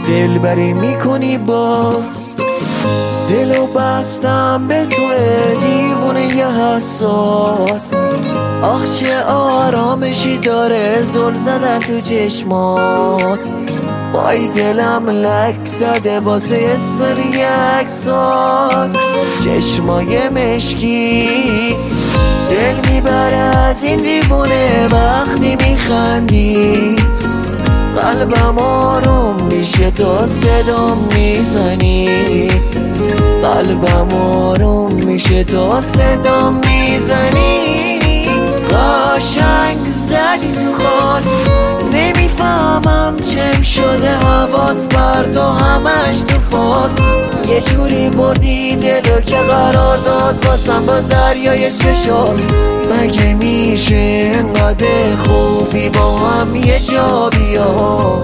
دلبری میکنی باز. دلو بستم به تو دیوونه ی حساس. آخ چه آرامشی داره زل زدن تو چشمات. وای دلم لک زده واسه سری عکسات. چشمای مشکی دل میبره از این دیوونه وقتی میخندی. قلبم آروم میشه تا صدام میزنی. قلبم آروم میشه تا صدام میزنی. قشنگ زدی تو خال نمیفهمم چم شده حواس بر تو همش تو فاز. یه جوری بردی دلو که قرار داد واسم با دریای چشات. مگه میشه انقدر خوبی با هم یه جا بیا.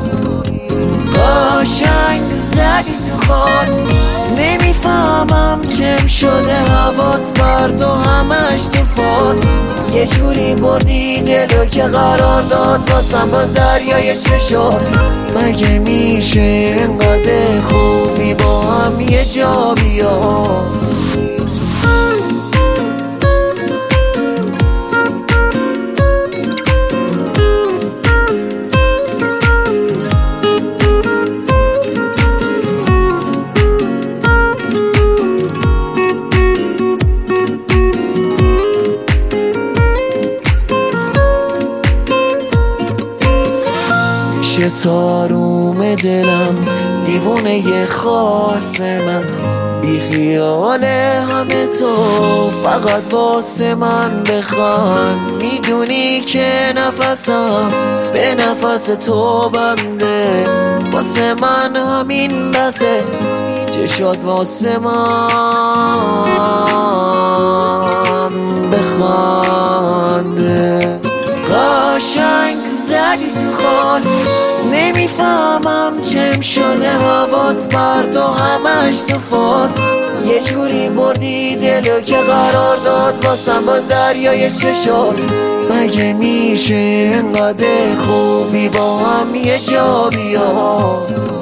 قشنگ زدی تو خال نمیفهمم چم شده حواس بر تو همش تو فاز. یه جوری بردی دلو که قرار داد واسم با دریای چشات. مگه میشه انقدر خوبی با هم یه جا بیا. میشه تاروم دلم دیوونه ی خاص من. بی خیال همه تو فقط واسه من بخوان. میدونی که نفسم به نفس تو بنده. واسه من همین بسه چشات واسه من بخنده. قشنگ زدی تو خال نمیفهمم چم شده حواس بر تو همش تو فاز. یه جوری بردی دلو که قرار داد واسم با دریای چشات. مگه میشه انقدر خوبی با هم یه جا بیا.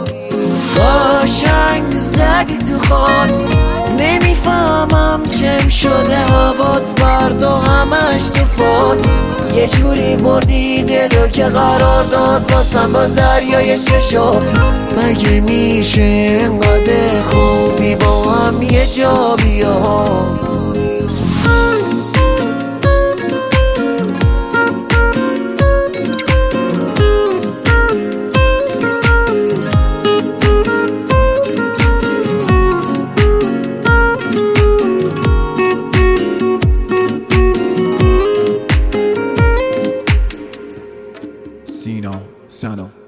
قشنگ زدی تو خال نمیفهمم چم شده حواس بر تو همش تو فاز. یه جوری بردی دلو که قرار داد واسم با دریای چشات. مگه میشه انقدر خوبی با هم یه جا بیا. Sino Sano.